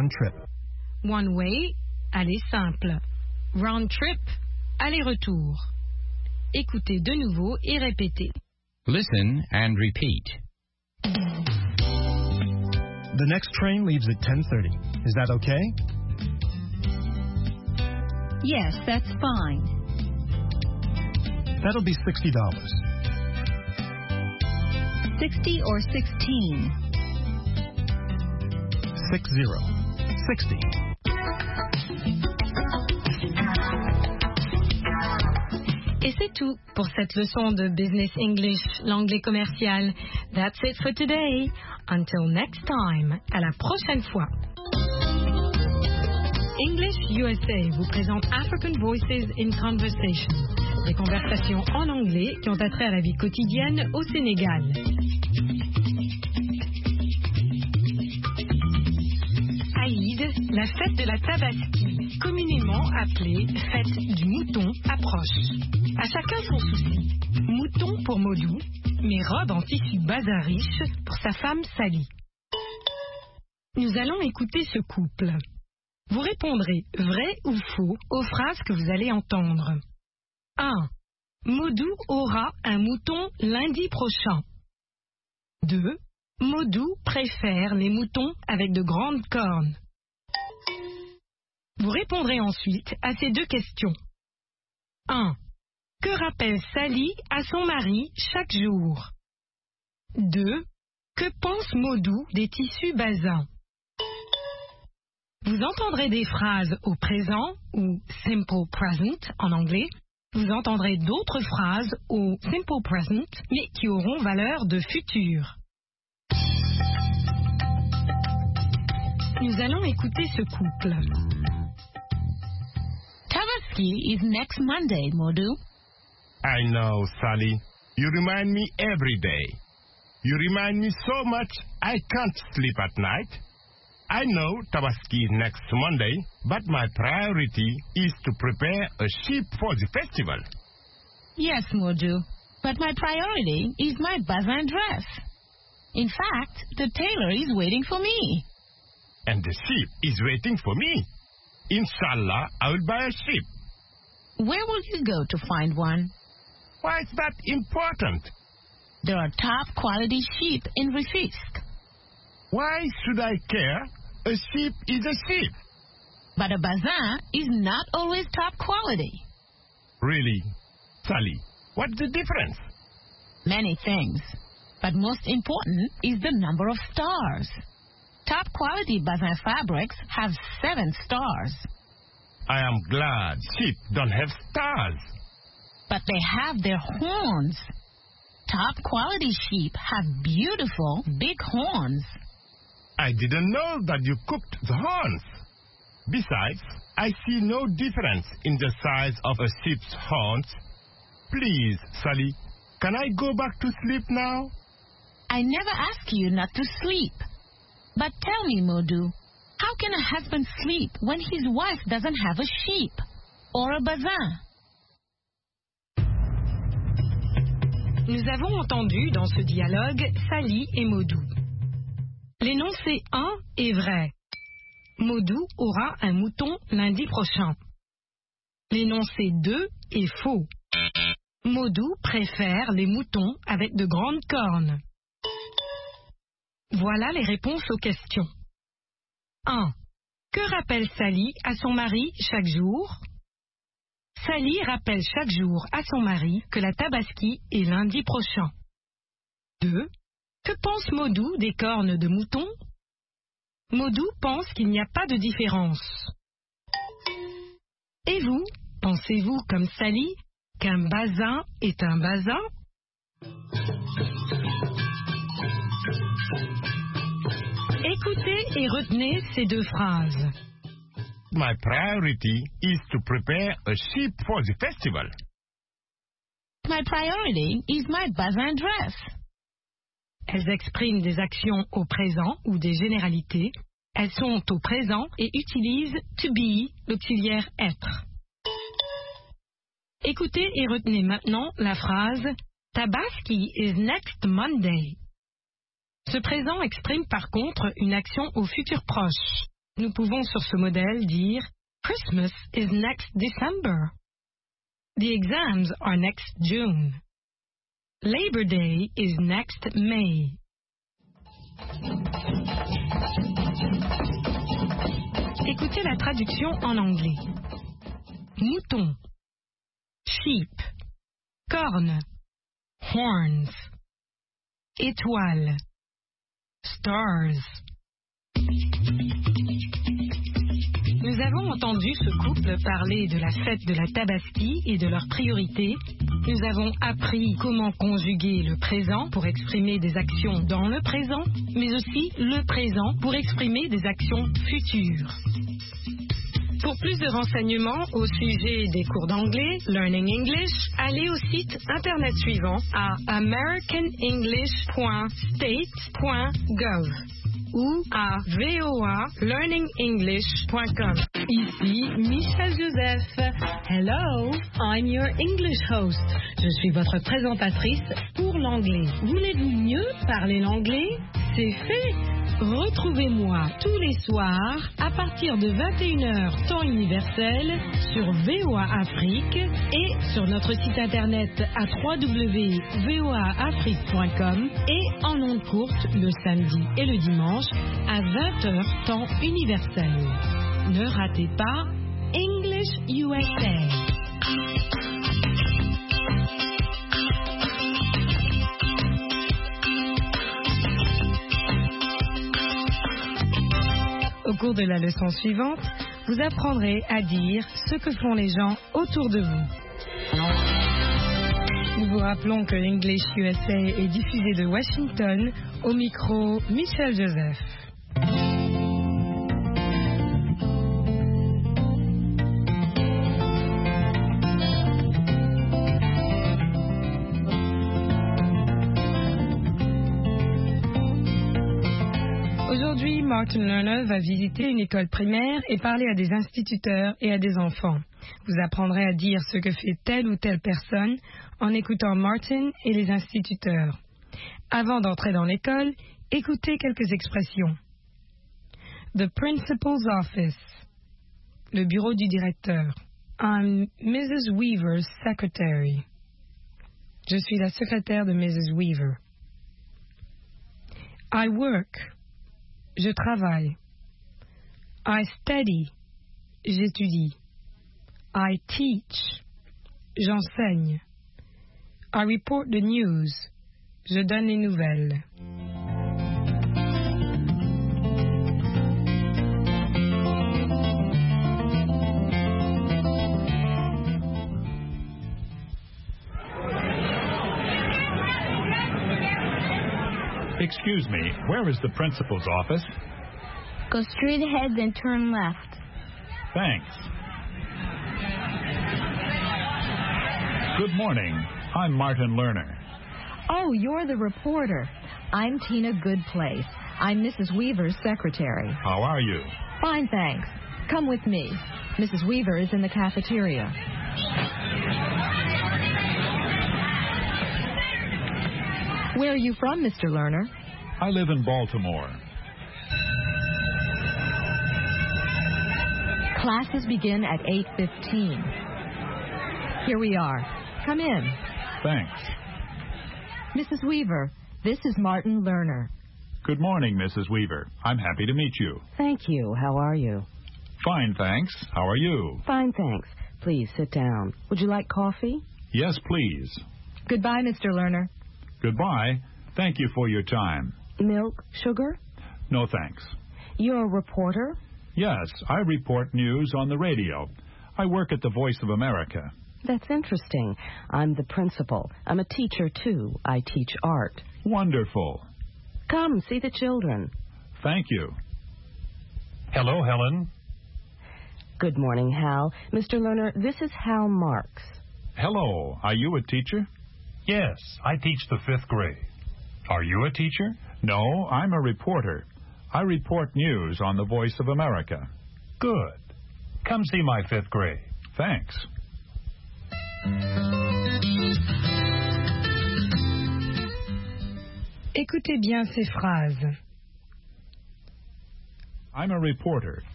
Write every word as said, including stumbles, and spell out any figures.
round trip. One way, aller simple. Round trip, aller-retour. Écoutez de nouveau et répétez. Listen and repeat. The next train leaves at ten thirty. Is that okay? Yes, that's fine. That'll be sixty dollars. Sixty or sixteen? Six zero. Sixty. Et c'est tout pour cette leçon de Business English, l'anglais commercial. That's it for today. Until next time. À la prochaine fois. English U S A vous présente African Voices in Conversation. Des conversations en anglais qui ont attrait à la vie quotidienne au Sénégal. Aïd, la fête de la Tabaski, communément appelée fête du mouton, approche. À chacun son souci. Mouton pour Modou, mais robe en tissu bazin riche pour sa femme Sally. Nous allons écouter ce couple. Vous répondrez vrai ou faux aux phrases que vous allez entendre. un. Modou aura un mouton lundi prochain. deux. Modou préfère les moutons avec de grandes cornes. Vous répondrez ensuite à ces deux questions. un. Que rappelle Sally à son mari chaque jour? deux. Que pense Modou des tissus bazins? Vous entendrez des phrases au présent ou simple present en anglais. Vous entendrez d'autres phrases au simple present mais qui auront valeur de futur. Nous allons écouter ce couple. Tabaski is next Monday, Modou. I know, Sally. You remind me every day. You remind me so much I can't sleep at night. I know Tabaski is next Monday, but my priority is to prepare a sheep for the festival. Yes, Modou, but my priority is my bazin dress. In fact, the tailor is waiting for me. And the sheep is waiting for me. Inshallah, I will buy a sheep. Where will you go to find one? Why is that important? There are top quality sheep in Rufisque. Why should I care? A sheep is a sheep. But a bazin is not always top quality. Really? Sally, what's the difference? Many things. But most important is the number of stars. Top quality bazin fabrics have seven stars. I am glad sheep don't have stars. But they have their horns. Top quality sheep have beautiful big horns. I didn't know that you cooked the horns. Besides, I see no difference in the size of a sheep's horns. Please, Sally, can I go back to sleep now? I never ask you not to sleep. But tell me, Modou, how can a husband sleep when his wife doesn't have a sheep or a bazin? Nous avons entendu dans ce dialogue Sally et Modou. L'énoncé un est vrai. Modou aura un mouton lundi prochain. L'énoncé deux est faux. Modou préfère les moutons avec de grandes cornes. Voilà les réponses aux questions. un. Que rappelle Sally à son mari chaque jour? Sally rappelle chaque jour à son mari que la Tabaski est lundi prochain. deux. Que pense Modou des cornes de mouton? Modou pense qu'il n'y a pas de différence. Et vous, pensez-vous comme Sally qu'un bazin est un bazin? Écoutez et retenez ces deux phrases. My priority is to prepare a sheep for the festival. My priority is my bazin dress. Elles expriment des actions au présent ou des généralités. Elles sont au présent et utilisent to be, l'auxiliaire être. Écoutez et retenez maintenant la phrase Tabaski is next Monday. Ce présent exprime par contre une action au futur proche. Nous pouvons sur ce modèle dire Christmas is next December. The exams are next June. Labor Day is next May. Écoutez la traduction en anglais. Mouton, sheep, corne, horns, étoile, stars. Nous avons entendu ce couple parler de la fête de la Tabaski et de leurs priorités. Nous avons appris comment conjuguer le présent pour exprimer des actions dans le présent, mais aussi le présent pour exprimer des actions futures. Pour plus de renseignements au sujet des cours d'anglais, Learning English, allez au site internet suivant à american english point state point gov ou à v o a learning english point com. Ici Michel Joseph. Hello, I'm your English host. Je suis votre présentatrice pour l'anglais. Voulez-vous mieux parler l'anglais? C'est fait. Retrouvez-moi tous les soirs à partir de vingt et une heures temps universel sur V O A Afrique et sur notre site internet à w w w point v o a afrique point com et en ondes courtes le samedi et le dimanche à vingt heures temps universel. Ne ratez pas English U S A. Au cours de la leçon suivante, vous apprendrez à dire ce que font les gens autour de vous. Nous vous rappelons que English U S A est diffusé de Washington, au micro Michel Joseph. Aujourd'hui, Martin Lerner va visiter une école primaire et parler à des instituteurs et à des enfants. Vous apprendrez à dire ce que fait telle ou telle personne en écoutant Martin et les instituteurs. Avant d'entrer dans l'école, écoutez quelques expressions. The principal's office. Le bureau du directeur. I'm Missus Weaver's secretary. Je suis la secrétaire de Missus Weaver. I work. Je travaille. I study. J'étudie. I teach. J'enseigne. I report the news. Je donne les nouvelles. Excuse me, where is the principal's office? Go straight ahead, then turn left. Thanks. Good morning. I'm Martin Lerner. Oh, you're the reporter. I'm Tina Goodplace. I'm Missus Weaver's secretary. How are you? Fine, thanks. Come with me. Missus Weaver is in the cafeteria. Where are you from, Mister Lerner? I live in Baltimore. Classes begin at eight fifteen. Here we are. Come in. Thanks. Missus Weaver, this is Martin Lerner. Good morning, Missus Weaver. I'm happy to meet you. Thank you. How are you? Fine, thanks. How are you? Fine, thanks. Please sit down. Would you like coffee? Yes, please. Goodbye, Mister Lerner. Goodbye. Thank you for your time. Milk, sugar? No, thanks. You're a reporter? Yes, I report news on the radio. I work at the Voice of America. That's interesting. I'm the principal. I'm a teacher, too. I teach art. Wonderful. Come, see the children. Thank you. Hello, Helen. Good morning, Hal. Mister Lerner, this is Hal Marks. Hello. Are you a teacher? Yes, I teach the fifth grade. Are you a teacher? No, I'm a reporter. I report news on the Voice of America. Good. Come see my fifth grade. Thanks. Écoutez bien ces phrases. I'm a reporter.